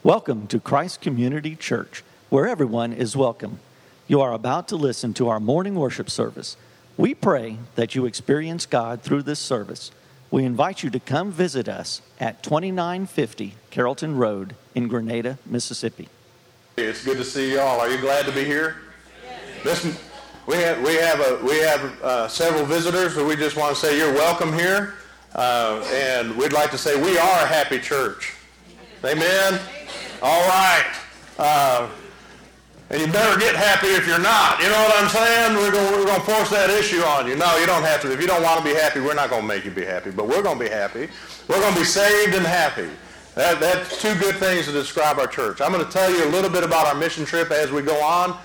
Welcome to Christ Community Church, where everyone is welcome. You are about to listen to our morning worship service. We pray that you experience God through this service. We invite you to come visit us at 2950 Carrollton Road in Grenada, Mississippi. It's good to see you all. Are you glad to be here? Listen, we have several visitors, so we just want to say you're welcome here, and we'd like to say we are a happy church. Amen. All right. And you better get happy if you're not. You know what I'm saying? We're going to force that issue on you. No, you don't have to. If you don't want to be happy, we're not going to make you be happy. But we're going to be happy. We're going to be saved and happy. That's two good things to describe our church. I'm going to tell you a little bit about our mission trip as we go on.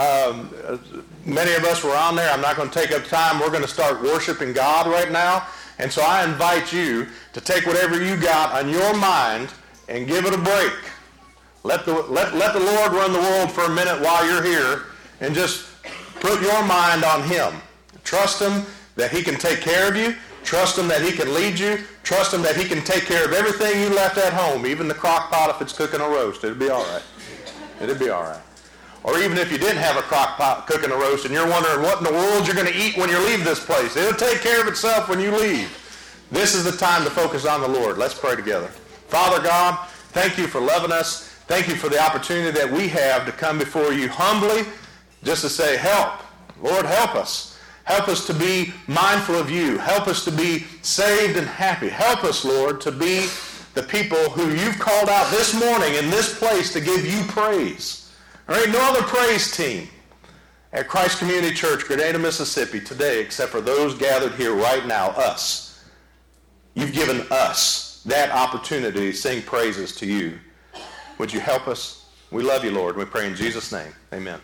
Many of us were on there. I'm not going to take up time. We're going to start worshiping God right now. And so I invite you to take whatever you got on your mind and give it a break. Let the Lord run the world for a minute while you're here and just put your mind on Him. Trust Him that He can take care of you. Trust Him that He can lead you. Trust Him that He can take care of everything you left at home, even the crock pot if it's cooking a roast. It'll be all right. It'll be all right. Or even if you didn't have a crock pot cooking a roast and you're wondering what in the world you're going to eat when you leave this place. It'll take care of itself when you leave. This is the time to focus on the Lord. Let's pray together. Father God, thank you for loving us. Thank you for the opportunity that we have to come before you humbly just to say, help. Lord, help us. Help us to be mindful of you. Help us to be saved and happy. Help us, Lord, to be the people who you've called out this morning in this place to give you praise. There ain't no other praise team at Christ Community Church, Grenada, Mississippi today except for those gathered here right now, us. You've given us that opportunity to sing praises to you. Would you help us? We love you, Lord. We pray in Jesus' name. Amen.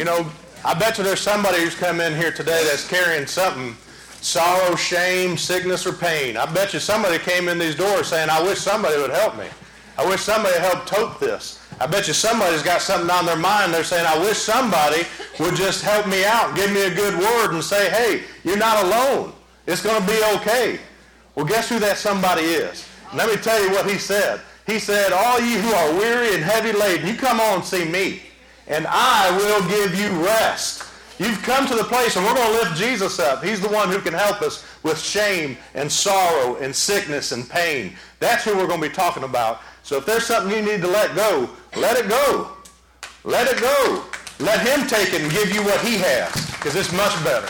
I bet you there's somebody who's come in here today that's carrying something, sorrow, shame, sickness, or pain. I bet you somebody came in these doors saying, I wish somebody would help me. I wish somebody helped tote this. I bet you somebody's got something on their mind. They're saying, I wish somebody would just help me out, give me a good word and say, hey, you're not alone. It's going to be okay. Well, guess who that somebody is? Let me tell you what he said. He said, all you who are weary and heavy laden, you come on and see me, and I will give you rest. You've come to the place, and we're going to lift Jesus up. He's the one who can help us with shame and sorrow and sickness and pain. That's who we're going to be talking about. So if there's something you need to let go, let it go. Let it go. Let him take it and give you what he has, because it's much better.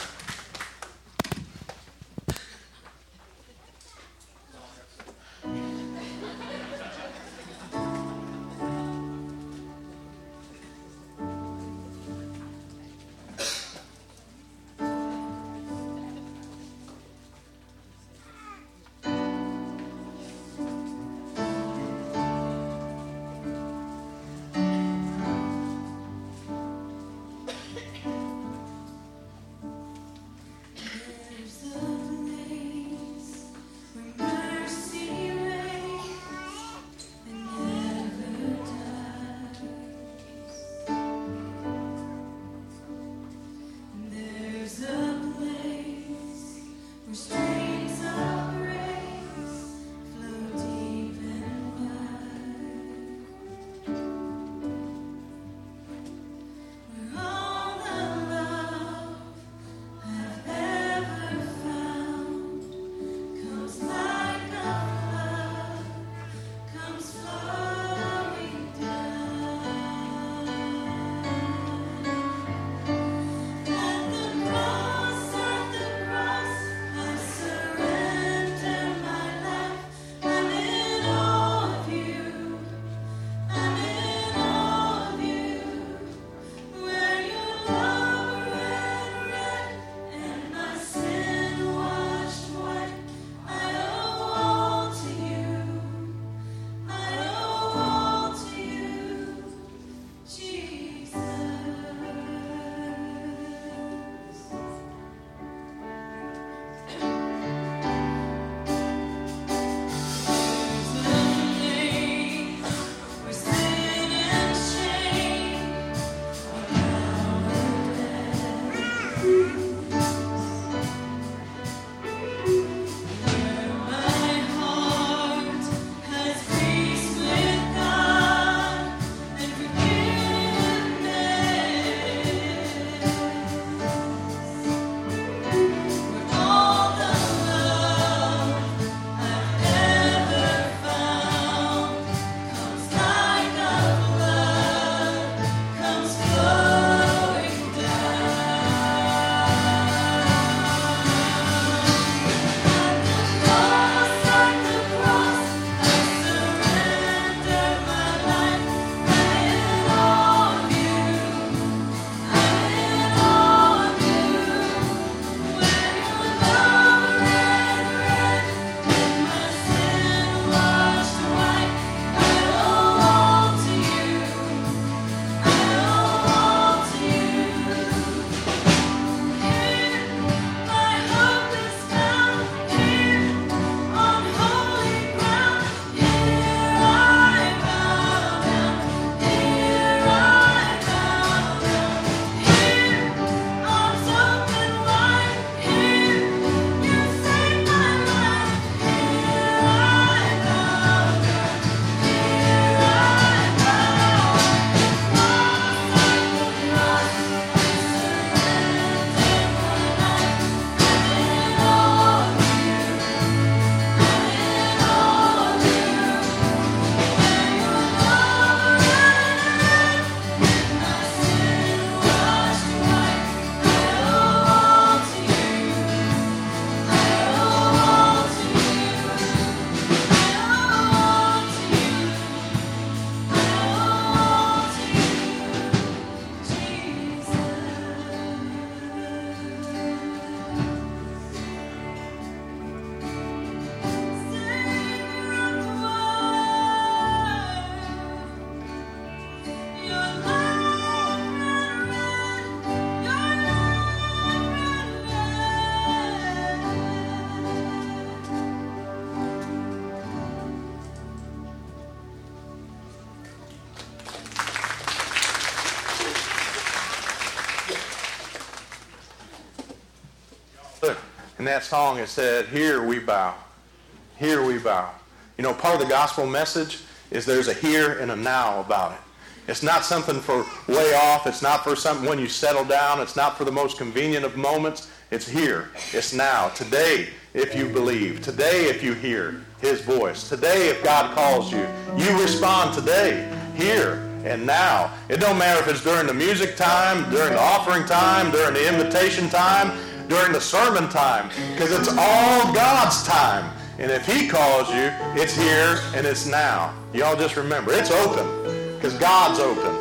In that song it said, here we bow. Here we bow. You know, part of the gospel message is there's a here and a now about it. It's not something for way off. It's not for something when you settle down. It's not for the most convenient of moments. It's here. It's now. Today, if you believe. Today, if you hear his voice. Today, if God calls you, you respond today, here and now. It don't matter if it's during the music time, during the offering time, during the invitation time, during the sermon time, because it's all God's time. And if he calls you, it's here and it's now. Y'all just remember, it's open, because God's open.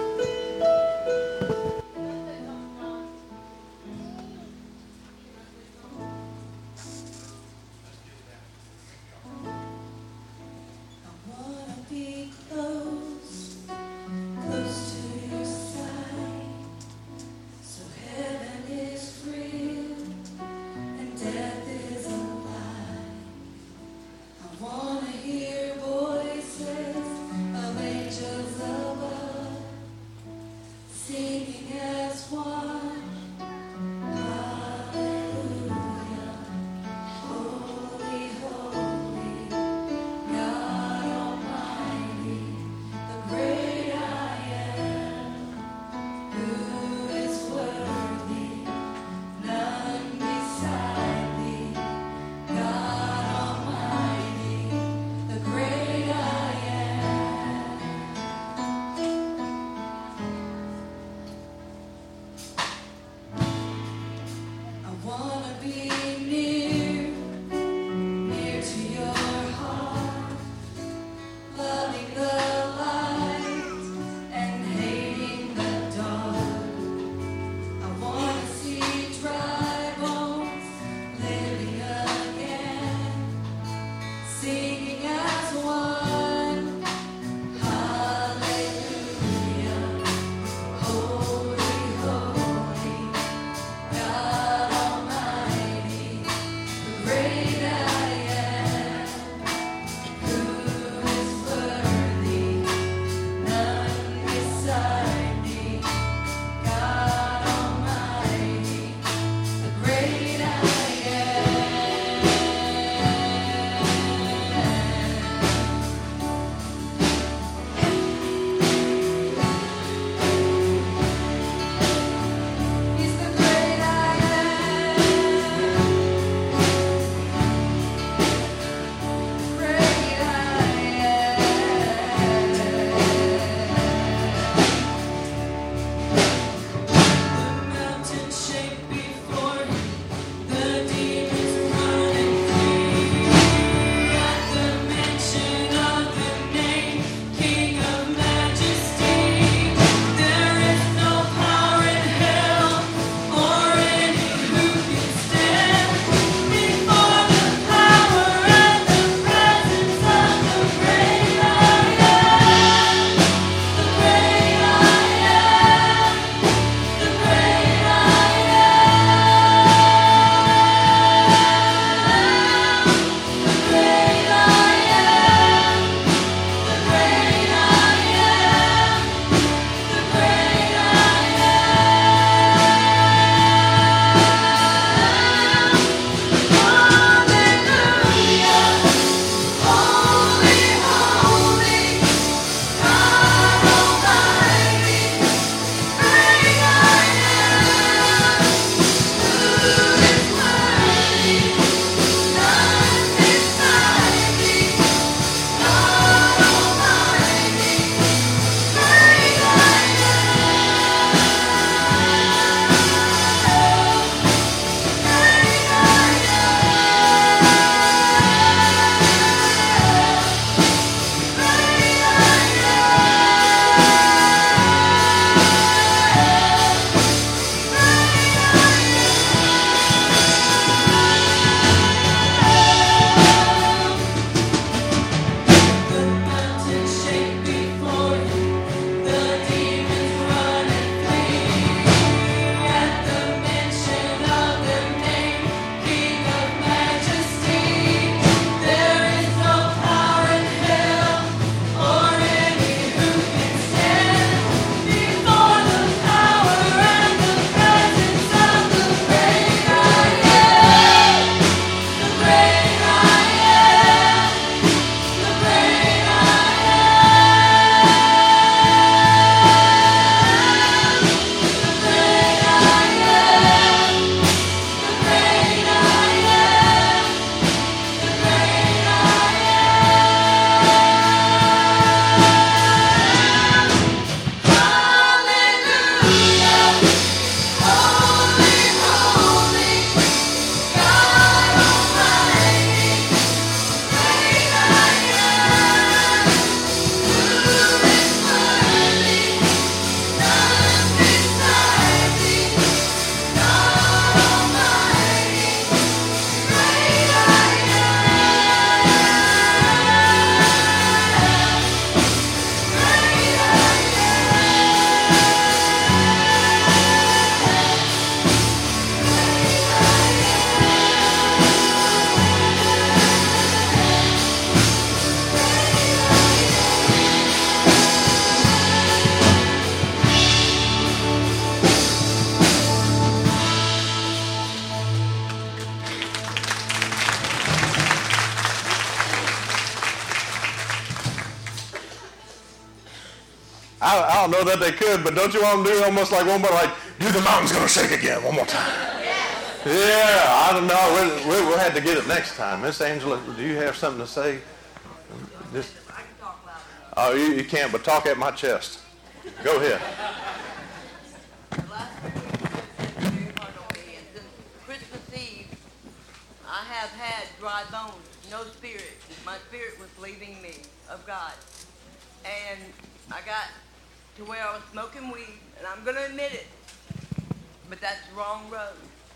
I don't know that they could, but don't you want them to do almost like one more, like, do the mountain's going to shake again one more time? Yeah, I don't know. We'll have to get it next time. Miss Angela, do you have something to say? Just, I can talk loud enough. oh, you can't, but talk at my chest. Go ahead. The last 2 weeks have been very hard on me, and since Christmas Eve, I have had dry bones, no spirit. My spirit was leaving me of God. And I got to where I was smoking weed, and I'm going to admit it, but that's the wrong road.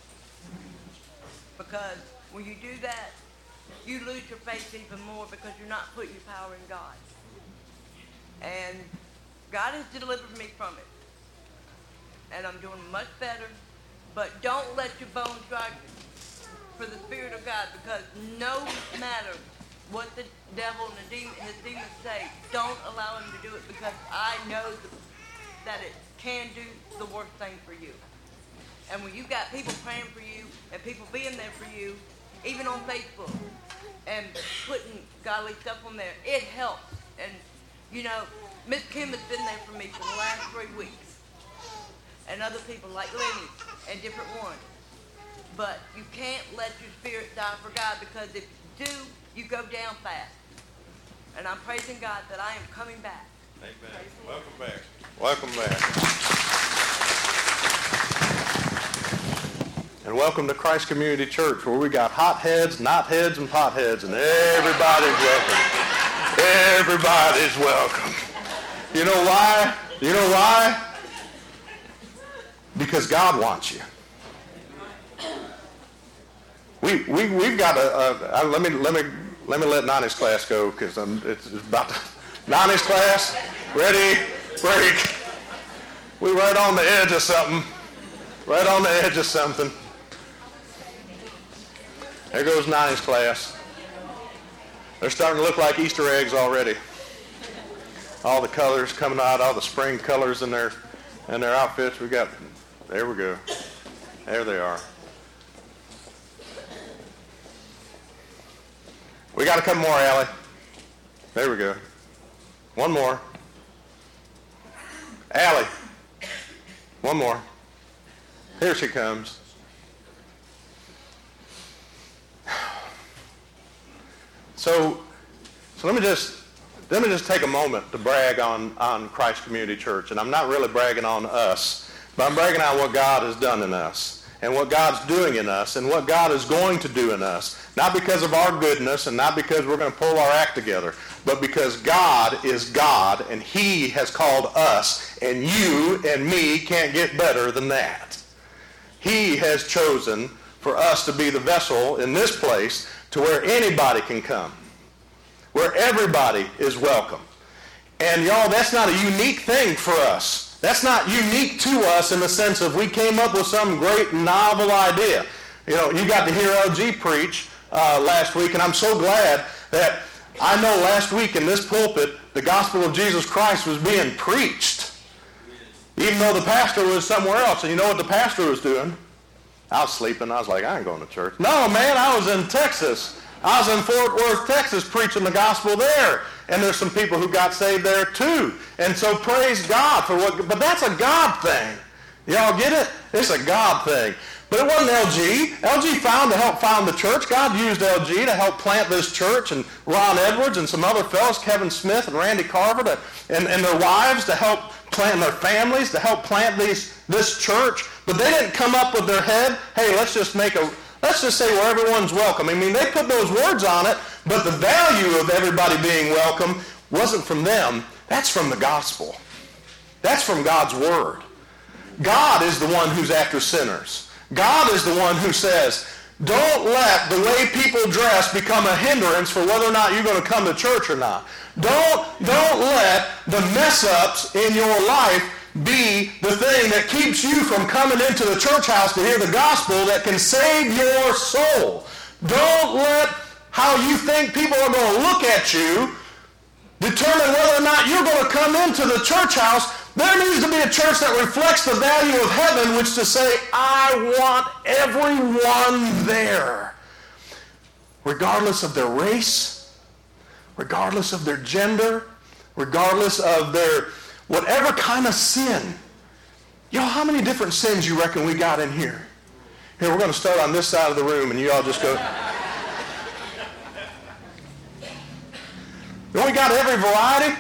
Because when you do that, you lose your faith even more because you're not putting your power in God. And God has delivered me from it. And I'm doing much better. But don't let your bones drag you for the Spirit of God, because no matter what the devil and his demons say, don't allow him to do it, because I know that it can do the worst thing for you. And when you got people praying for you and people being there for you, even on Facebook, and putting godly stuff on there, it helps. And, you know, Miss Kim has been there for me for the last 3 weeks. And other people like Lenny and different ones. But you can't let your spirit die for God, because if you do, you go down fast. And I'm praising God that I am coming back. Amen. Welcome back. Welcome back. And welcome to Christ Community Church, where we got hot heads, knot heads, and pot heads, and everybody's welcome. Everybody's welcome. You know why? You know why? Because God wants you. We've got let me let Nani's class go, because it's about to. Nani's class, ready, break. We're right on the edge of something. Right on the edge of something. There goes Nani's class. They're starting to look like Easter eggs already. All the colors coming out, all the spring colors in their outfits. There we go. There they are. We got a couple more, Allie. There we go. One more. Allie. One more. Here she comes. So let me just take a moment to brag on Christ Community Church. And I'm not really bragging on us, but I'm bragging on what God has done in us, and what God's doing in us, and what God is going to do in us. Not because of our goodness, and not because we're going to pull our act together, but because God is God, and He has called us, and you and me can't get better than that. He has chosen for us to be the vessel in this place to where anybody can come, where everybody is welcome. And y'all, that's not a unique thing for us. That's not unique to us in the sense of we came up with some great novel idea. You know, you got to hear LG preach last week, and I'm so glad that I know last week in this pulpit the gospel of Jesus Christ was being preached, even though the pastor was somewhere else. And you know what the pastor was doing? I was sleeping. I was like, I ain't going to church. No, man, I was in Texas. I was in Fort Worth, Texas, preaching the gospel there. And there's some people who got saved there too. And so praise God for but that's a God thing. Y'all get it? It's a God thing. But it wasn't LG. LG to help found the church. God used LG to help plant this church, and Ron Edwards and some other fellows, Kevin Smith and Randy Carver, and their wives to help plant, their families to help plant this church. But they didn't come up with their head, hey, let's just say where everyone's welcome. I mean, they put those words on it, but the value of everybody being welcome wasn't from them. That's from the gospel. That's from God's word. God is the one who's after sinners. God is the one who says, don't let the way people dress become a hindrance for whether or not you're going to come to church or not. Don't let the mess-ups in your life be the thing that keeps you from coming into the church house to hear the gospel that can save your soul. Don't let how you think people are going to look at you determine whether or not you're going to come into the church house. There needs to be a church that reflects the value of heaven, which to say, I want everyone there, regardless of their race, regardless of their gender, regardless of their Whatever kind of sin. Y'all, how many different sins you reckon we got in here? Here, we're going to start on this side of the room, and you all just go. We got every variety.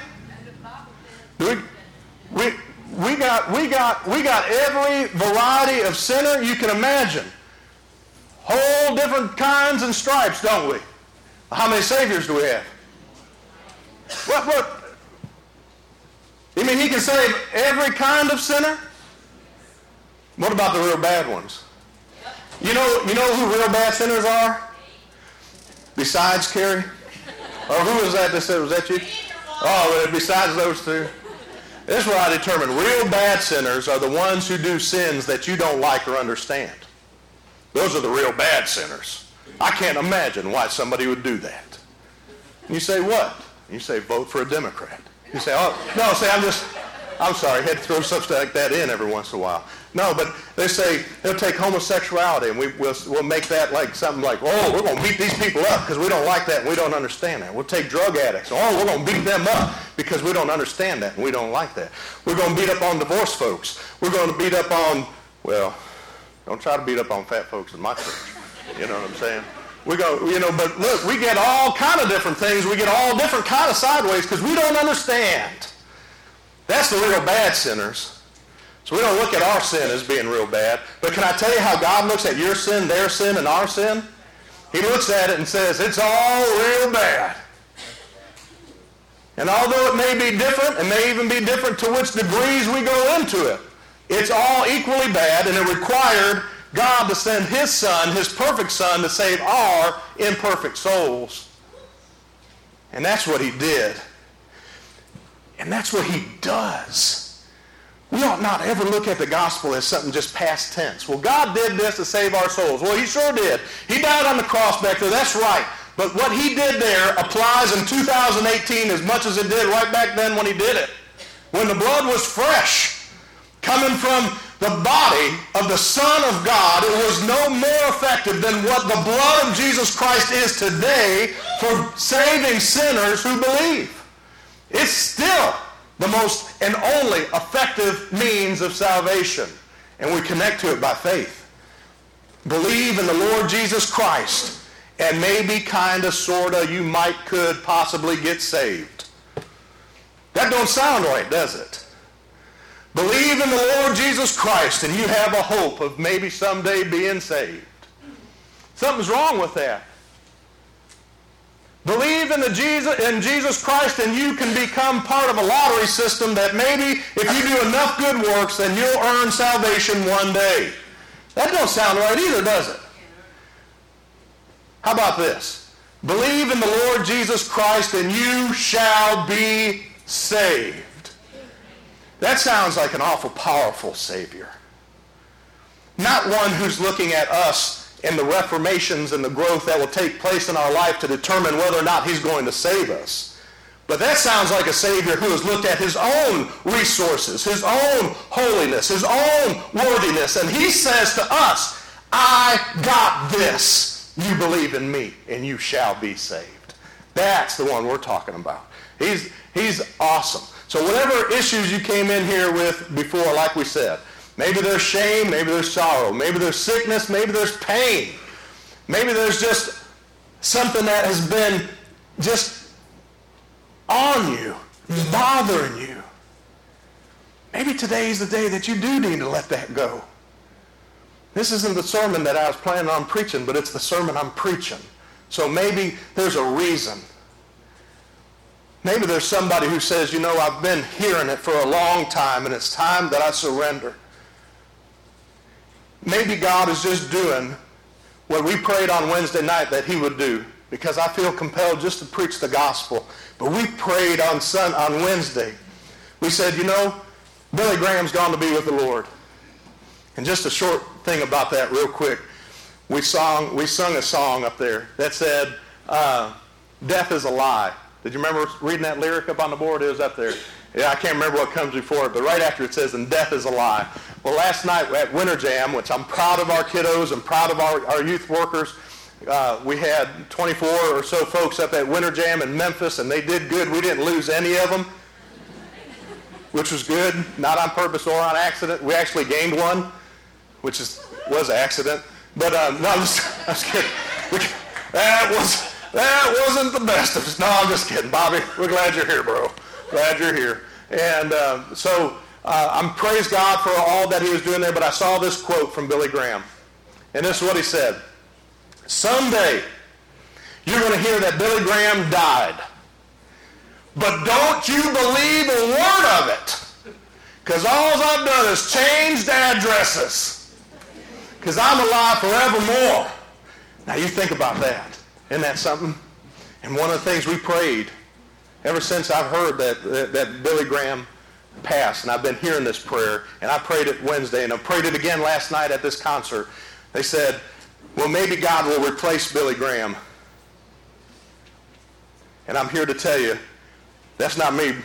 We got every variety of sinner you can imagine. Whole different kinds and stripes, don't we? How many saviors do we have? What? You mean he can save every kind of sinner? What about the real bad ones? You know who real bad sinners are? Besides Carrie? Or who was that that said, was that you? Oh, besides those two. This is what I determine. Real bad sinners are the ones who do sins that you don't like or understand. Those are the real bad sinners. I can't imagine why somebody would do that. And you say, what? You say, vote for a Democrat. You say, oh, no, say, I'm sorry, I had to throw something like that in every once in a while. No, but they say they'll take homosexuality and we'll make that like something like, oh, we're going to beat these people up because we don't like that and we don't understand that. We'll take drug addicts. Oh, we're going to beat them up because we don't understand that and we don't like that. We're going to beat up on divorced folks. We're going to beat up on, well, don't try to beat up on fat folks in my church. You know what I'm saying? We go, but look, we get all kind of different things. We get all different kind of sideways because we don't understand. That's the real bad sinners. So we don't look at our sin as being real bad. But can I tell you how God looks at your sin, their sin, and our sin? He looks at it and says, it's all real bad. And although it may be different, it may even be different to which degrees we go into it, it's all equally bad, and it required God to send his son, his perfect son, to save our imperfect souls. And that's what he did. And that's what he does. We ought not ever look at the gospel as something just past tense. Well, God did this to save our souls. Well, he sure did. He died on the cross back there. That's right. But what he did there applies in 2018 as much as it did right back then when he did it. When the blood was fresh, coming from the body of the Son of God, it was no more effective than what the blood of Jesus Christ is today for saving sinners who believe. It's still the most and only effective means of salvation, and we connect to it by faith. Believe in the Lord Jesus Christ, and maybe kind of, sort of, you might, could possibly get saved. That don't sound right, does it? Believe in the Lord Jesus Christ and you have a hope of maybe someday being saved. Something's wrong with that. Believe in Jesus Christ and you can become part of a lottery system that maybe if you do enough good works then you'll earn salvation one day. That don't sound right either, does it? How about this? Believe in the Lord Jesus Christ and you shall be saved. That sounds like an awful powerful Savior. Not one who's looking at us and the reformations and the growth that will take place in our life to determine whether or not he's going to save us. But that sounds like a Savior who has looked at his own resources, his own holiness, his own worthiness, and he says to us, I got this. You believe in me, and you shall be saved. That's the one we're talking about. He's awesome. So whatever issues you came in here with before, like we said, maybe there's shame, maybe there's sorrow, maybe there's sickness, maybe there's pain, maybe there's just something that has been just on you, bothering you. Maybe today's the day that you do need to let that go. This isn't the sermon that I was planning on preaching, but it's the sermon I'm preaching. So maybe there's a reason. Maybe there's somebody who says, I've been hearing it for a long time and it's time that I surrender. Maybe God is just doing what we prayed on Wednesday night that he would do, because I feel compelled just to preach the gospel. But we prayed on Wednesday. We said, Billy Graham's gone to be with the Lord. And just a short thing about that real quick. We sung a song up there that said, death is a lie. Did you remember reading that lyric up on the board? It was up there. Yeah, I can't remember what comes before it, but right after it says, and death is a lie. Well, last night at Winter Jam, which I'm proud of our kiddos and proud of our youth workers, we had 24 or so folks up at Winter Jam in Memphis, and they did good. We didn't lose any of them. which was good, not on purpose or on accident. We actually gained one, which was an accident. But no, I'm just kidding. That wasn't the best of us. No, I'm just kidding, Bobby. We're glad you're here, bro. Glad you're here. And so I'm praise God for all that he was doing there. But I saw this quote from Billy Graham, and this is what he said: "Someday you're going to hear that Billy Graham died. But don't you believe a word of it, because all I've done is changed addresses, because I'm alive forevermore." Now you think about that. Isn't that something? And one of the things we prayed ever since I've heard that Billy Graham passed, and I've been hearing this prayer, and I prayed it Wednesday, and I prayed it again last night at this concert. They said, well, maybe God will replace Billy Graham. And I'm here to tell you, that's not me.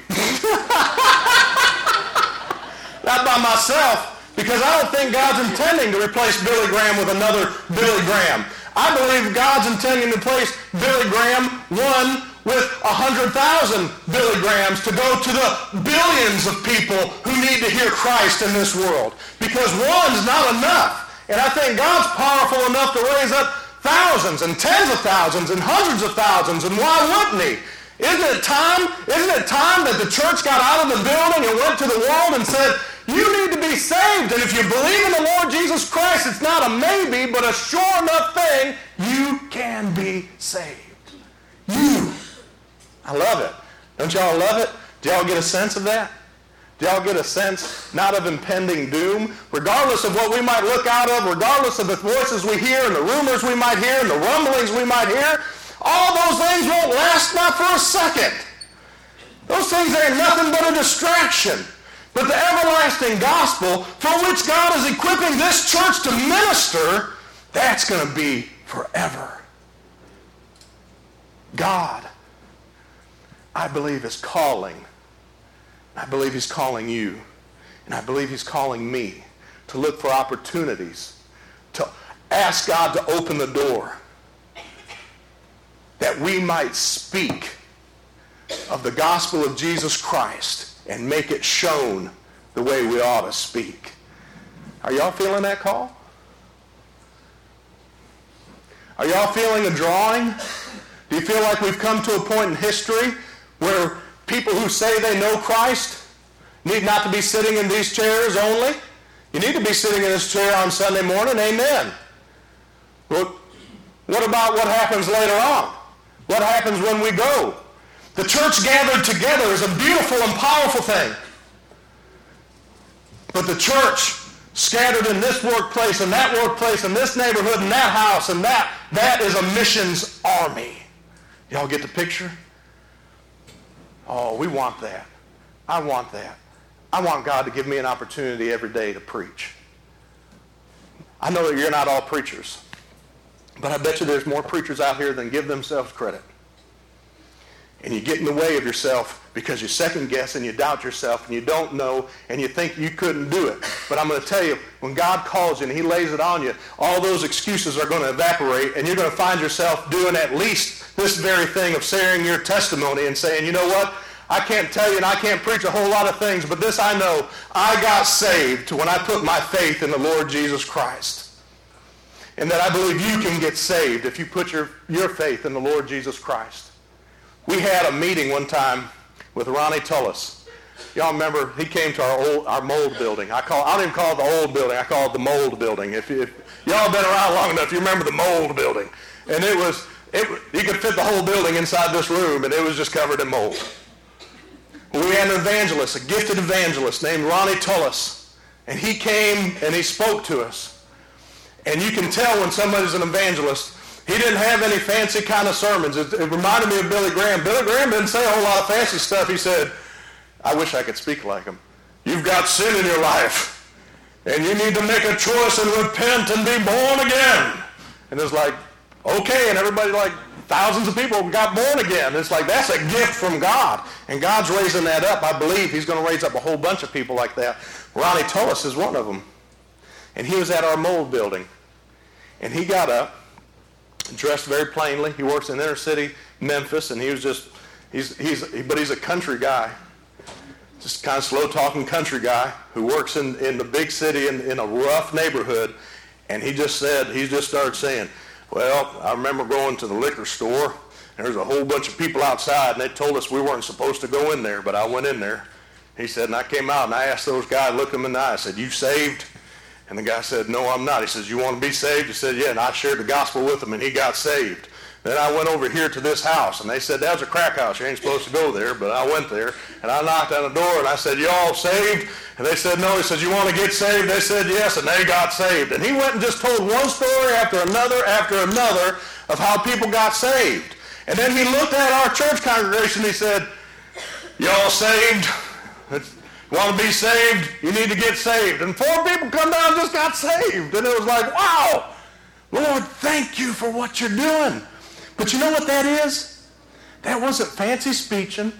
Not by myself, because I don't think God's intending to replace Billy Graham with another Billy Graham. I believe God's intending to replace Billy Graham, one with 100,000 Billy Grahams, to go to the billions of people who need to hear Christ in this world. Because one's not enough. And I think God's powerful enough to raise up thousands and tens of thousands and hundreds of thousands, and why wouldn't he? Isn't it time that the church got out of the building and went to the world and said, you need to be saved, and if you believe in the Lord Jesus Christ, it's not a maybe, but a sure enough thing, you can be saved. You. I love it. Don't y'all love it? Do y'all get a sense of that? Do y'all get a sense, not of impending doom? Regardless of what we might look out of, regardless of the voices we hear and the rumors we might hear and the rumblings we might hear, all those things won't last not for a second. Those things ain't nothing but a distraction. But the everlasting gospel for which God is equipping this church to minister, that's going to be forever. God, I believe, is calling. I believe he's calling you. And I believe he's calling me to look for opportunities, to ask God to open the door, that we might speak of the gospel of Jesus Christ and make it shown the way we ought to speak. Are y'all feeling that call? Are y'all feeling a drawing? Do you feel like we've come to a point in history where people who say they know Christ need not to be sitting in these chairs only? You need to be sitting in this chair on Sunday morning, amen. Well, what about what happens later on? What happens when we go? The church gathered together is a beautiful and powerful thing. But the church scattered in this workplace and that workplace and this neighborhood and that house and that is a missions army. Y'all get the picture? Oh, we want that. I want that. I want God to give me an opportunity every day to preach. I know that you're not all preachers, but I bet you there's more preachers out here than give themselves credit. And you get in the way of yourself because you second guess and you doubt yourself and you don't know and you think you couldn't do it. But I'm going to tell you, when God calls you and he lays it on you, all those excuses are going to evaporate and you're going to find yourself doing at least this very thing of sharing your testimony and saying, you know what? I can't tell you and I can't preach a whole lot of things, but this I know, I got saved when I put my faith in the Lord Jesus Christ. And that I believe you can get saved if you put your faith in the Lord Jesus Christ. We had a meeting one time with Ronnie Tullis. Y'all remember, he came to our mold building. I don't even call it the old building. I call it the mold building. If y'all have been around long enough, you remember the mold building. And you could fit the whole building inside this room, and it was just covered in mold. We had an evangelist, a gifted evangelist named Ronnie Tullis. And he came and he spoke to us. And you can tell when somebody's an evangelist. He didn't have any fancy kind of sermons. It reminded me of Billy Graham. Billy Graham didn't say a whole lot of fancy stuff. He said, I wish I could speak like him. You've got sin in your life, and you need to make a choice and repent and be born again. And it's like, okay, and everybody, like thousands of people got born again. It's like, that's a gift from God. And God's raising that up. I believe he's going to raise up a whole bunch of people like that. Ronnie Tullis is one of them. And he was at our mold building. And he got up, dressed very plainly. He works in inner city Memphis, and he was just, he's a country guy. just kind of slow-talking country guy who works in the big city in a rough neighborhood. And he just started saying, well, I remember going to the liquor store, and there was a whole bunch of people outside, and they told us we weren't supposed to go in there, but I went in there. He said, and I came out, and I asked those guys, looked them in the eye, I said, you saved? And the guy said, no, I'm not. He says, you want to be saved? He said, yeah, and I shared the gospel with him, and he got saved. Then I went over here to this house, and they said, that was a crack house. You ain't supposed to go there, but I went there, and I knocked on the door, and I said, you all saved? And they said, no. He said, you want to get saved? They said, yes, and they got saved. And he went and just told one story after another of how people got saved. And then he looked at our church congregation, and he said, you all saved? Want to be saved? You need to get saved. And 4 people come down and just got saved. And it was like, wow, Lord, thank you for what you're doing. But you know what that is? That wasn't fancy speeching.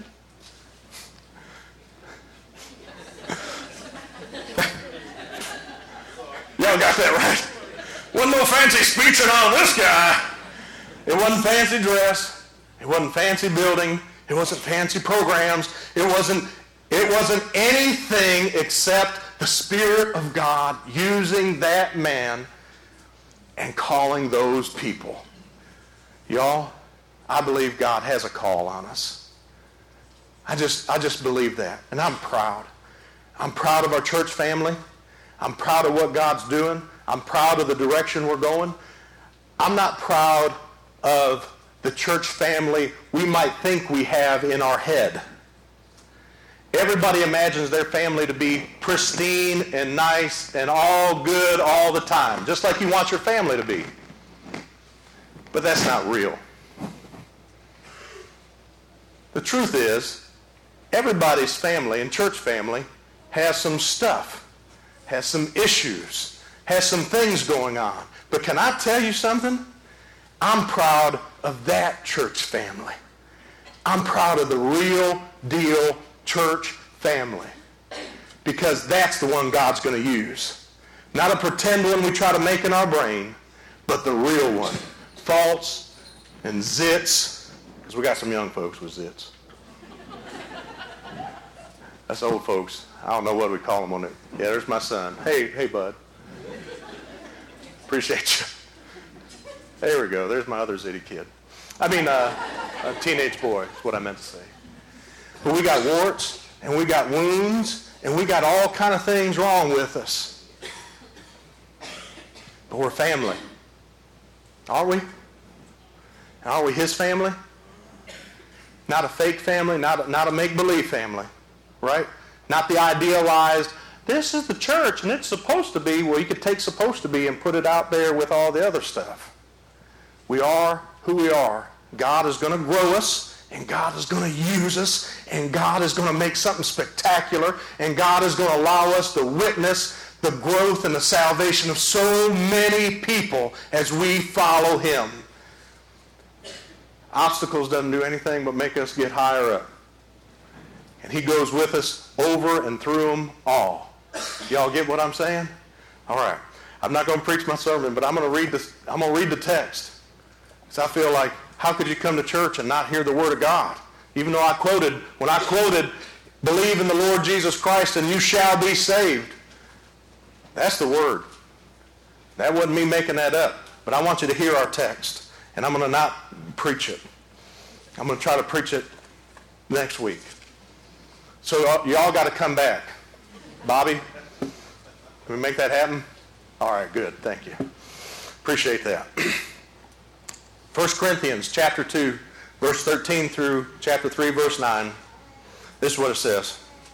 Y'all got that right. Wasn't no fancy speeching on this guy. It wasn't fancy dress. It wasn't fancy building. It wasn't fancy programs. It wasn't anything except the Spirit of God using that man and calling those people. Y'all, I believe God has a call on us. I just believe that. And I'm proud. I'm proud of our church family. I'm proud of what God's doing. I'm proud of the direction we're going. I'm not proud of the church family we might think we have in our head. Everybody imagines their family to be pristine and nice and all good all the time, just like you want your family to be. But that's not real. The truth is, everybody's family and church family has some stuff, has some issues, has some things going on. But can I tell you something? I'm proud of that church family. I'm proud of the real deal church family, because that's the one God's going to use. Not a pretend one we try to make in our brain, but the real one. False and zits, because we got some young folks with zits. That's old folks. I don't know what we call them on it. Yeah, there's my son. Hey, bud. Appreciate you. There we go. There's my other zitty kid. A teenage boy is what I meant to say. But we got warts, and we got wounds, and we got all kind of things wrong with us. But we're family. Aren't we? Aren't we his family? Not a fake family, not a make-believe family, right? Not the idealized, this is the church, and it's supposed to be, well, you could take supposed to be and put it out there with all the other stuff. We are who we are. God is going to grow us, and God is going to use us, and God is going to make something spectacular, and God is going to allow us to witness the growth and the salvation of so many people as we follow him. Obstacles doesn't do anything but make us get higher up. And he goes with us over and through them all. Y'all get what I'm saying? All right. I'm not going to preach my sermon, but I'm going to read the text. Because I feel like, how could you come to church and not hear the word of God? Even though when I quoted, believe in the Lord Jesus Christ and you shall be saved. That's the word. That wasn't me making that up. But I want you to hear our text. And I'm going to not preach it. I'm going to try to preach it next week. So y'all got to come back. Bobby, can we make that happen? All right, good. Thank you. Appreciate that. 1 Corinthians chapter 2, verse 13 through chapter 3, verse 9. This is what it says.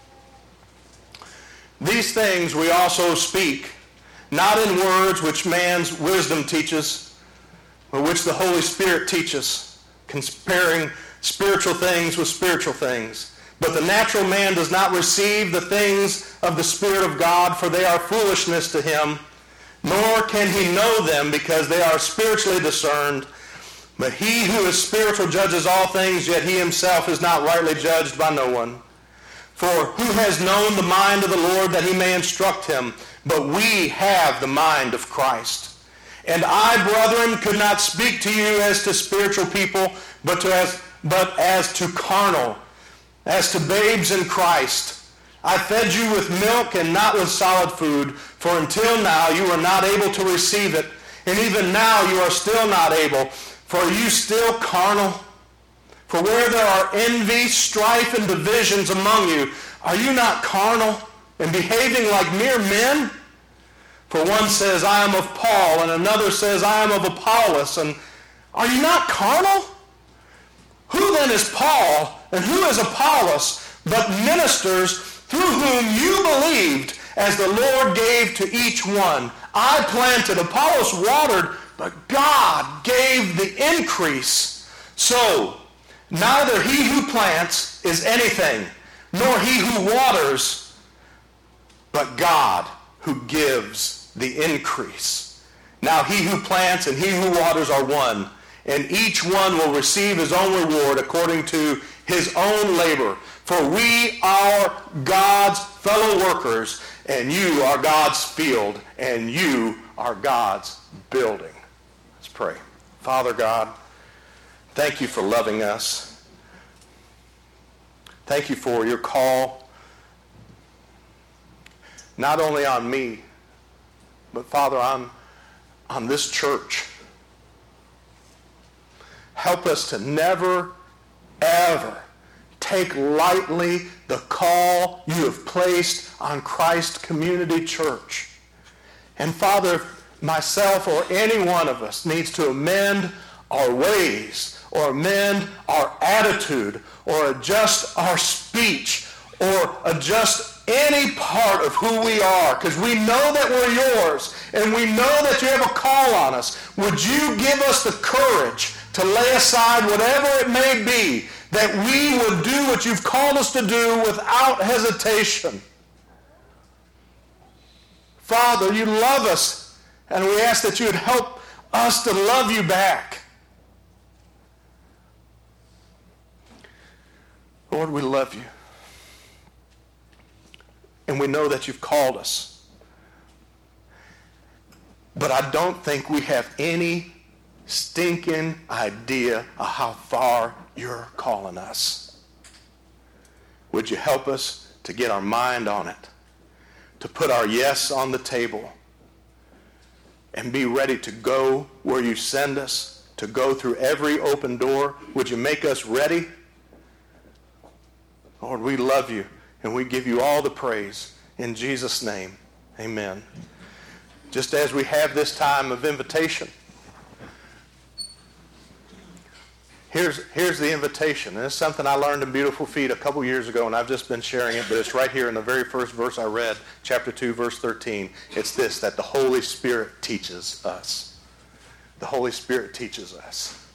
These things we also speak, not in words which man's wisdom teaches, but which the Holy Spirit teaches, comparing spiritual things with spiritual things. But the natural man does not receive the things of the Spirit of God, for they are foolishness to him, nor can he know them, because they are spiritually discerned. But he who is spiritual judges all things, yet he himself is not rightly judged by no one. For who has known the mind of the Lord that he may instruct him? But we have the mind of Christ. And I, brethren, could not speak to you as to spiritual people, but as to carnal, as to babes in Christ. I fed you with milk and not with solid food, for until now you were not able to receive it, and even now you are still not able. For are you still carnal? For where there are envy, strife, and divisions among you, are you not carnal and behaving like mere men? For one says, I am of Paul, and another says, I am of Apollos, and are you not carnal? Who then is Paul, and who is Apollos, but ministers through whom you believed, as the Lord gave to each one? I planted, Apollos watered, but God gave the increase. So, neither he who plants is anything, nor he who waters, but God who gives the increase. Now he who plants and he who waters are one, and each one will receive his own reward according to his own labor. For we are God's fellow workers, and you are God's field, and you are God's building. Let's pray. Father God, thank you for loving us. Thank you for your call, not only on me, but Father, on this church. Help us to never, ever take lightly the call you have placed on Christ Community Church. And Father, myself or any one of us needs to amend our ways, or amend our attitude, or adjust our speech, or adjust any part of who we are, because we know that we're yours, and we know that you have a call on us. Would you give us the courage to lay aside whatever it may be, that we would do what you've called us to do without hesitation? Father, you love us, and we ask that you would help us to love you back. Lord, we love you. And we know that you've called us. But I don't think we have any stinking idea of how far you're calling us. Would you help us to get our mind on it, to put our yes on the table, and be ready to go where you send us, to go through every open door? Would you make us ready? Lord, we love you, and we give you all the praise. In Jesus' name, amen. Just as we have this time of invitation, here's the invitation. And it's something I learned in Beautiful Feet a couple years ago, and I've just been sharing it, but it's right here in the very first verse I read, chapter 2, verse 13. It's this, that the Holy Spirit teaches us. The Holy Spirit teaches us.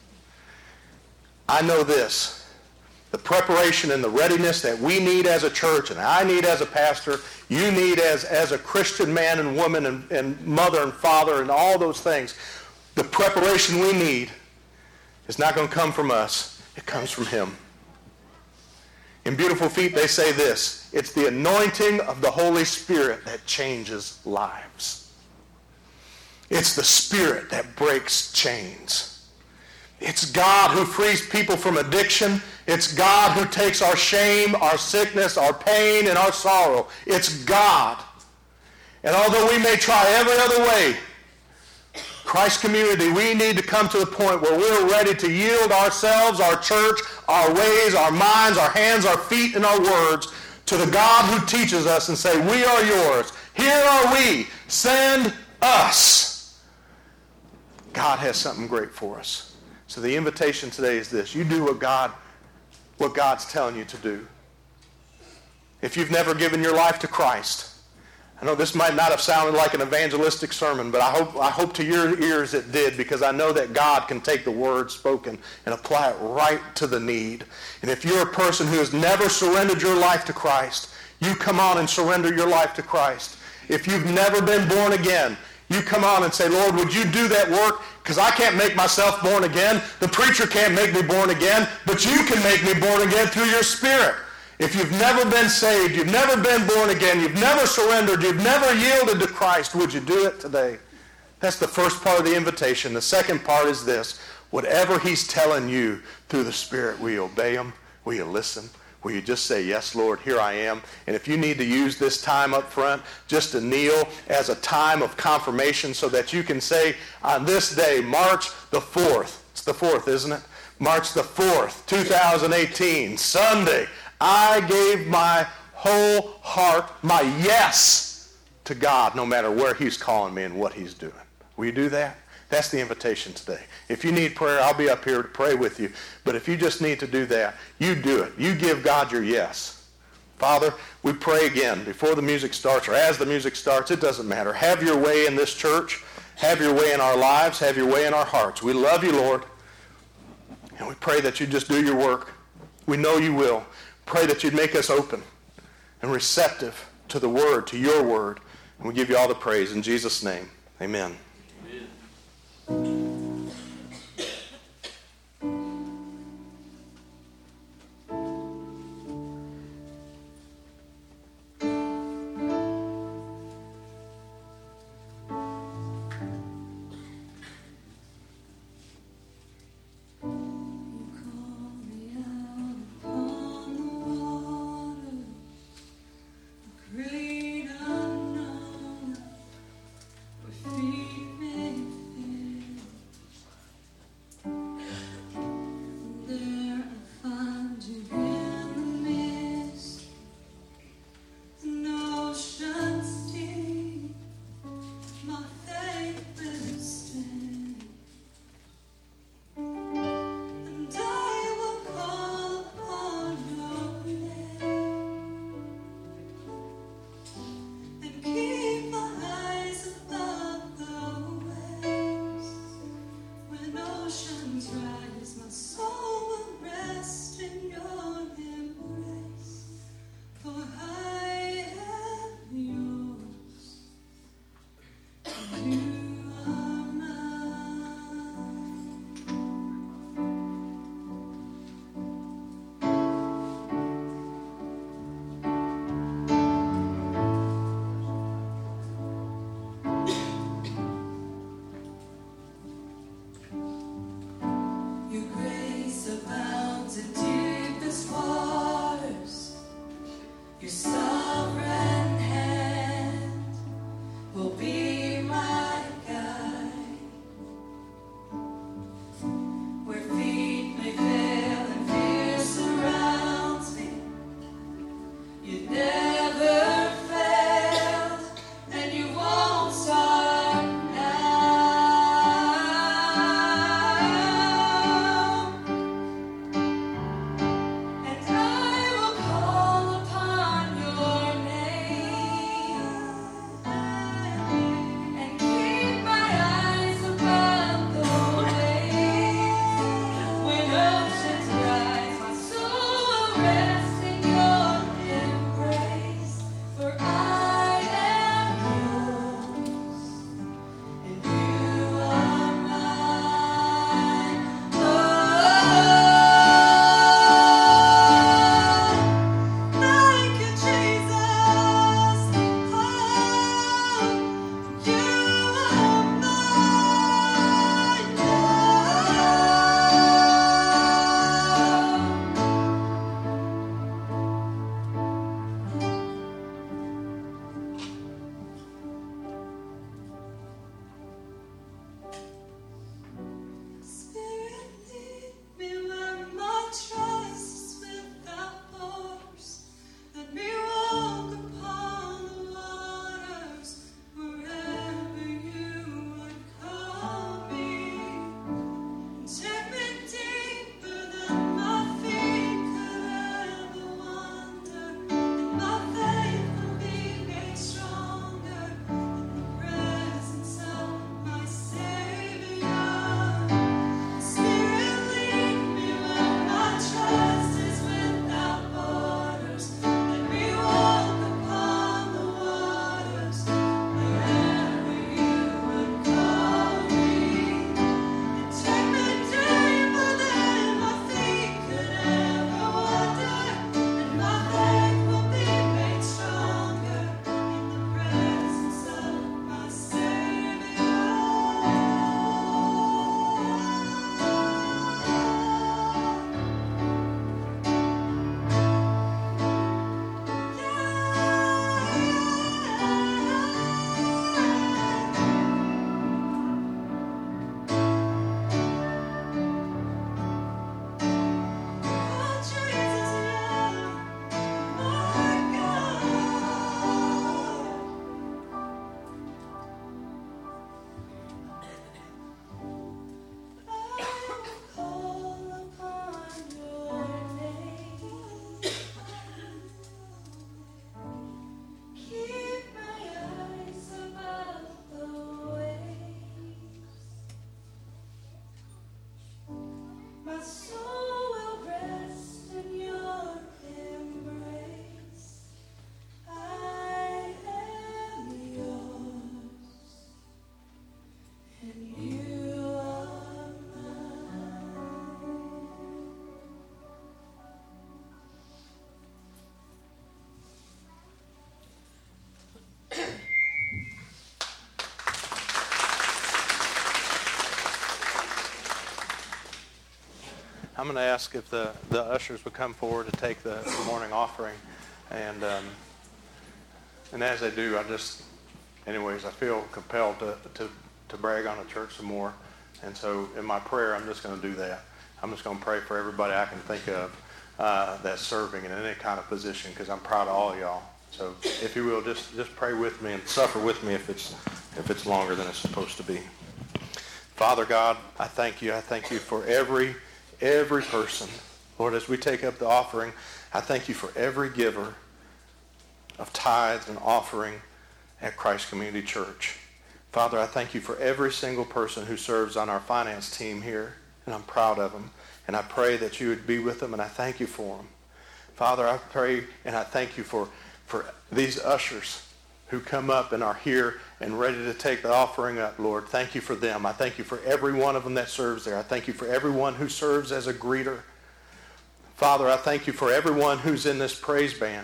I know this. The preparation and the readiness that we need as a church, and I need as a pastor, you need as a Christian man and woman and mother and father and all those things. The preparation we need is not going to come from us. It comes from him. In Beautiful Feet, they say this: it's the anointing of the Holy Spirit that changes lives. It's the Spirit that breaks chains. It's God who frees people from addiction. It's God who takes our shame, our sickness, our pain, and our sorrow. It's God. And although we may try every other way, Christ Community, we need to come to the point where we're ready to yield ourselves, our church, our ways, our minds, our hands, our feet, and our words to the God who teaches us and say, we are yours. Here are we. Send us. God has something great for us. So the invitation today is this: you do what God's telling you to do. If you've never given your life to Christ, I know this might not have sounded like an evangelistic sermon, but I hope to your ears it did, because I know that God can take the word spoken and apply it right to the need. And if you're a person who has never surrendered your life to Christ, you come on and surrender your life to Christ. If you've never been born again, you come on and say, Lord, would you do that work? Because I can't make myself born again. The preacher can't make me born again, but you can make me born again through your Spirit. If you've never been saved, you've never been born again, you've never surrendered, you've never yielded to Christ, would you do it today? That's the first part of the invitation. The second part is this: whatever he's telling you through the Spirit, will you obey him? Will you listen? Will you just say, yes, Lord, here I am? And if you need to use this time up front just to kneel as a time of confirmation so that you can say on this day, March the 4th, it's the 4th, isn't it? March the 4th, 2018, Sunday, I gave my whole heart, my yes to God, no matter where he's calling me and what he's doing. Will you do that? That's the invitation today. If you need prayer, I'll be up here to pray with you. But if you just need to do that, you do it. You give God your yes. Father, we pray again before the music starts or as the music starts. It doesn't matter. Have your way in this church. Have your way in our lives. Have your way in our hearts. We love you, Lord. And we pray that you just do your work. We know you will. Pray that you'd make us open and receptive to the word, to your word. And we give you all the praise in Jesus' name. Amen. Great unknown, with feet I'm going to ask if the ushers would come forward to take the morning offering. And as they do, I feel compelled to brag on the church some more. And so in my prayer, I'm just going to do that. I'm just going to pray for everybody I can think of that's serving in any kind of position, because I'm proud of all y'all. So if you will, just pray with me and suffer with me if it's longer than it's supposed to be. Father God, I thank you. I thank you for every person. Lord, as we take up the offering, I thank you for every giver of tithes and offering at Christ Community Church. Father, I thank you for every single person who serves on our finance team here, and I'm proud of them. And I pray that you would be with them, and I thank you for them. Father, I pray and I thank you for these ushers who come up and are here and ready to take the offering up, Lord. Thank you for them. I thank you for every one of them that serves there. I thank you for everyone who serves as a greeter. Father, I thank you for everyone who's in this praise band,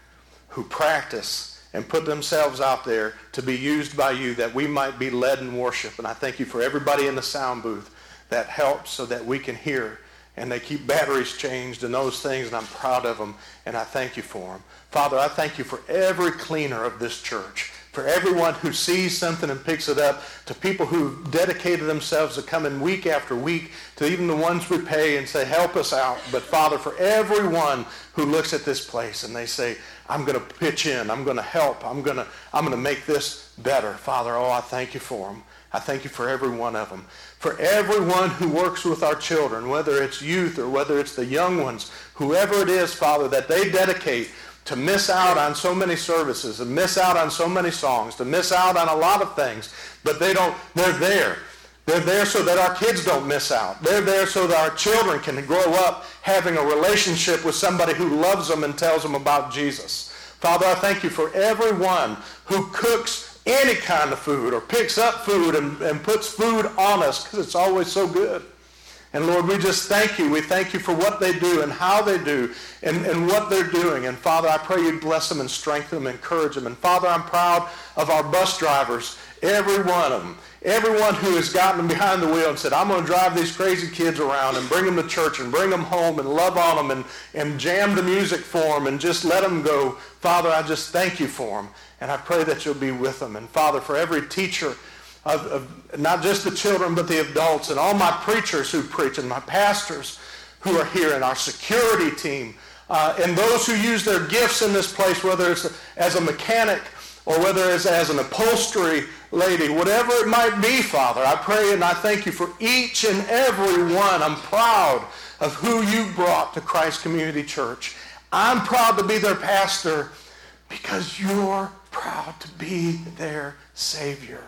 who practice and put themselves out there to be used by you, that we might be led in worship. And I thank you for everybody in the sound booth that helps so that we can hear. And they keep batteries changed and those things, and I'm proud of them, and I thank you for them. Father, I thank you for every cleaner of this church, for everyone who sees something and picks it up, to people who've dedicated themselves to coming week after week, to even the ones we pay and say, help us out. But Father, for everyone who looks at this place and they say, I'm going to pitch in, I'm going to help, I'm going to make this better. Father, I thank you for them. I thank you for every one of them. For everyone who works with our children, whether it's youth or whether it's the young ones, whoever it is, Father, that they dedicate to miss out on so many services, and miss out on so many songs, to miss out on a lot of things, but they're there. They're there so that our kids don't miss out. They're there so that our children can grow up having a relationship with somebody who loves them and tells them about Jesus. Father, I thank you for everyone who cooks any kind of food or picks up food and puts food on us, because it's always so good. And Lord, we just thank you. We thank you for what they do and how they do and what they're doing. And Father, I pray you bless them and strengthen them, encourage them. And Father, I'm proud of our bus drivers, every one of them. Everyone who has gotten behind the wheel and said, I'm going to drive these crazy kids around and bring them to church and bring them home and love on them and jam the music for them and just let them go. Father, I just thank you for them. And I pray that you'll be with them. And Father, for every teacher of not just the children, but the adults, and all my preachers who preach, and my pastors who are here, and our security team, and those who use their gifts in this place, whether it's as a mechanic or whether it's as an upholstery lady, whatever it might be, Father, I pray and I thank you for each and every one. I'm proud of who you brought to Christ Community Church. I'm proud to be their pastor because you're proud to be their Savior.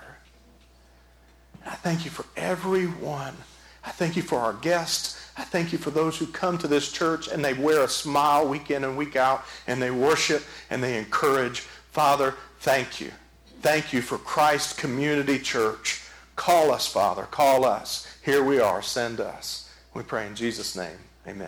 And I thank you for everyone. I thank you for our guests. I thank you for those who come to this church and they wear a smile week in and week out, and they worship and they encourage. Father, thank you. Thank you for Christ Community Church. Call us, Father. Call us. Here we are. Send us. We pray in Jesus' name. Amen.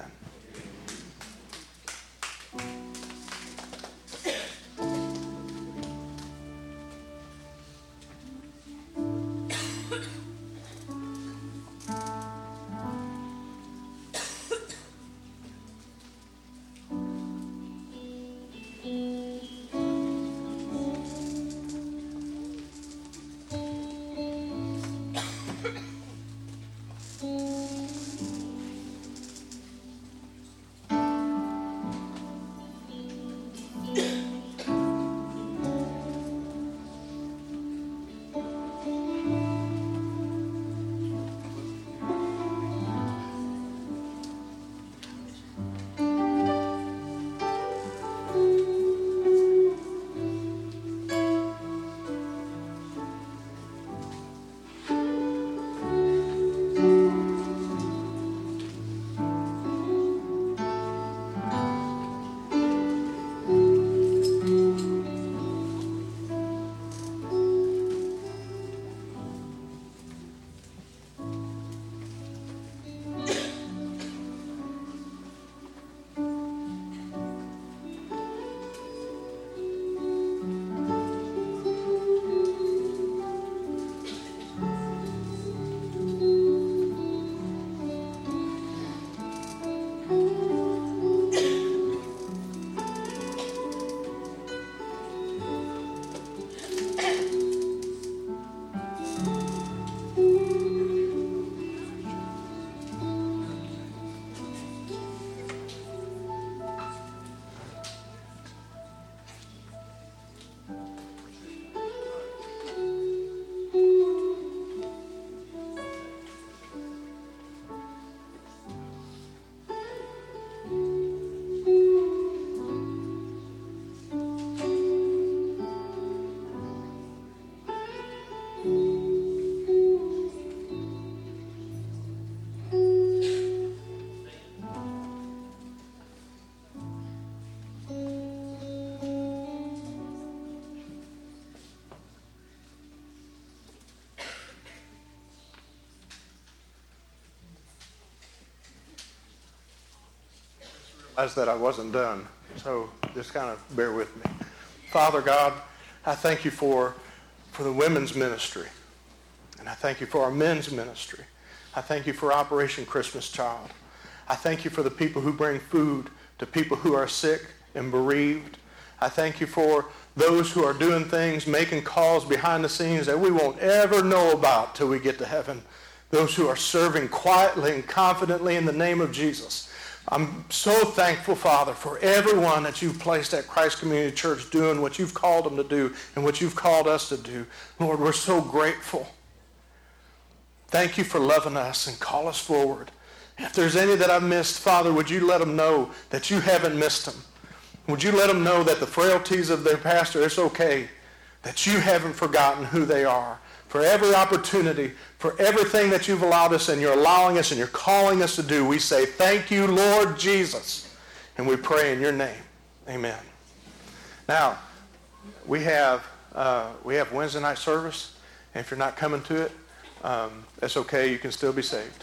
realized that I wasn't done, so just kind of bear with me. Father God, I thank you for the women's ministry, and I thank you for our men's ministry. I thank you for Operation Christmas Child. I thank you for the people who bring food to people who are sick and bereaved. I thank you for those who are doing things, making calls behind the scenes that we won't ever know about till we get to heaven. Those who are serving quietly and confidently in the name of Jesus. I'm so thankful, Father, for everyone that you've placed at Christ Community Church doing what you've called them to do and what you've called us to do. Lord, we're so grateful. Thank you for loving us and call us forward. If there's any that I've missed, Father, would you let them know that you haven't missed them? Would you let them know that the frailties of their pastor, it's okay, that you haven't forgotten who they are? For every opportunity, for everything that you've allowed us and you're allowing us and you're calling us to do, we say, thank you, Lord Jesus. And we pray in your name. Amen. Now, we have Wednesday night service. And if you're not coming to it, it's okay. You can still be saved.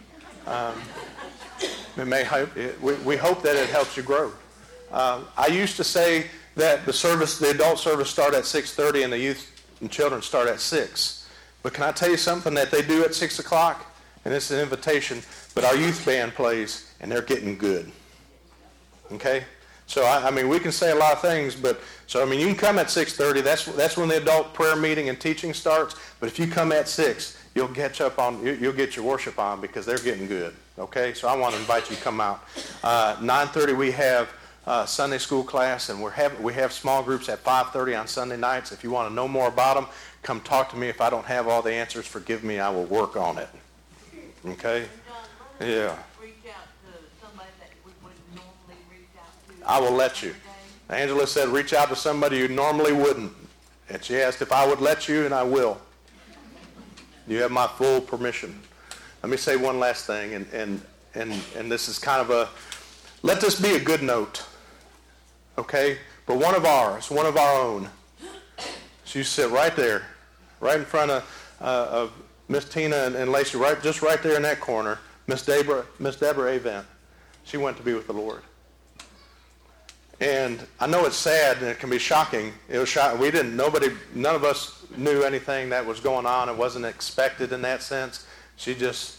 We hope that it helps you grow. I used to say that the adult service start at 6:30 and the youth and children start at 6. But can I tell you something that they do at 6 o'clock? And it's an invitation, but our youth band plays, and they're getting good. Okay? So, I mean, we can say a lot of things, but, you can come at 6:30. That's when the adult prayer meeting and teaching starts. But if you come at 6, you'll get your worship on because they're getting good. Okay? So I want to invite you to come out. 9:30 we have Sunday school class, and we have small groups at 5:30 on Sunday nights. If you want to know more about them, come talk to me. If I don't have all the answers, forgive me. I will work on it. Okay? Yeah. Reach out to somebody that we would normally reach out to. I will let you. Angela said, reach out to somebody you normally wouldn't. And she asked if I would let you, and I will. You have my full permission. Let me say one last thing, and this is kind of let this be a good note. Okay? But one of our own. So you sit right there, right in front of Miss Tina and Lacey, just right there in that corner. Miss Deborah Avent. She went to be with the Lord. And I know it's sad and it can be shocking. It was shocking. None of us knew anything that was going on. It wasn't expected in that sense. We just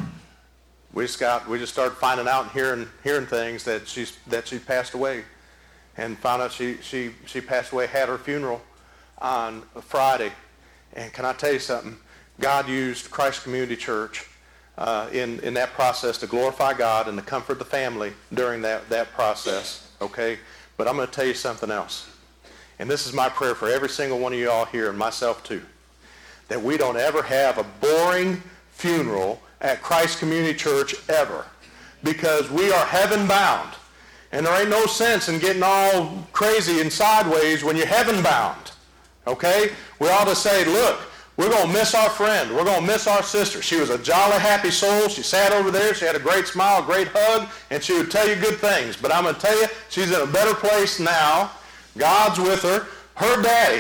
started finding out and hearing things that she passed away, and found out she passed away. Had her funeral on Friday, and can I tell you something? God used Christ Community Church in that process to glorify God and to comfort the family during that process. Okay, but I'm going to tell you something else, and this is my prayer for every single one of you all here, and myself too, that we don't ever have a boring funeral at Christ Community Church ever, because we are heaven bound, and there ain't no sense in getting all crazy and sideways when you're heaven bound. Okay, we ought to say, look, we're going to miss our friend. We're going to miss our sister. She was a jolly, happy soul. She sat over there. She had a great smile, a great hug, and she would tell you good things. But I'm going to tell you, she's in a better place now. God's with her. Her daddy.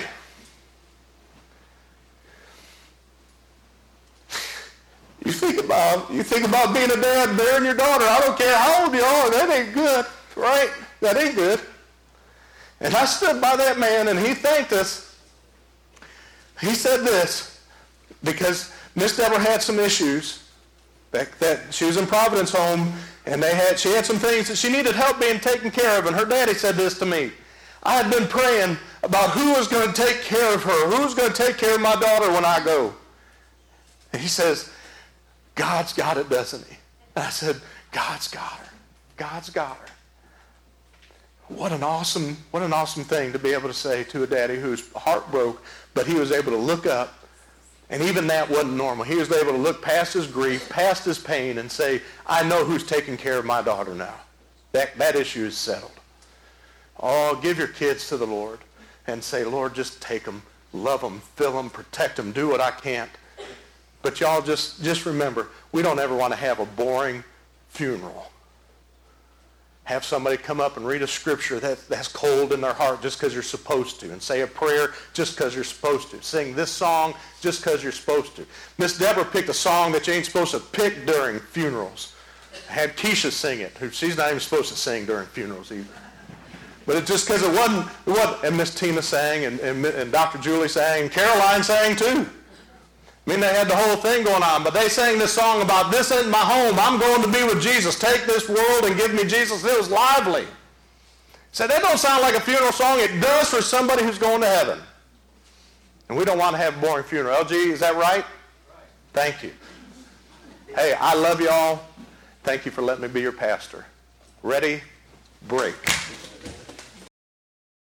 You think about being a dad bearing your daughter. I don't care how old you are. That ain't good, right? That ain't good. And I stood by that man, and he thanked us. He said this, because Miss Deborah had some issues that she was in Providence Home, and she had some things that she needed help being taken care of, and her daddy said this to me. I had been praying about who was going to take care of her, who's going to take care of my daughter when I go. And he says, God's got it, doesn't he? And I said, God's got her. God's got her. What an awesome thing to be able to say to a daddy whose heart broke, but he was able to look up, and even that wasn't normal. He was able to look past his grief, past his pain, and say, I know who's taking care of my daughter now. That issue is settled. Oh, give your kids to the Lord and say, Lord, just take them, love them, fill them, protect them, do what I can't. But y'all just remember, we don't ever want to have a boring funeral. Have somebody come up and read a scripture that's cold in their heart just because you're supposed to, and say a prayer just because you're supposed to. Sing this song just because you're supposed to. Miss Deborah picked a song that you ain't supposed to pick during funerals. I had Keisha sing it. She's not even supposed to sing during funerals either. But it's just because it wasn't, and Miss Tina sang, and Dr. Julie sang, and Caroline sang too. I mean, they had the whole thing going on, but they sang this song about, this isn't my home, I'm going to be with Jesus. Take this world and give me Jesus. It was lively. So that don't sound like a funeral song. It does for somebody who's going to heaven. And we don't want to have a boring funeral. LG, is that right? Thank you. Hey, I love y'all. Thank you for letting me be your pastor. Ready? Break.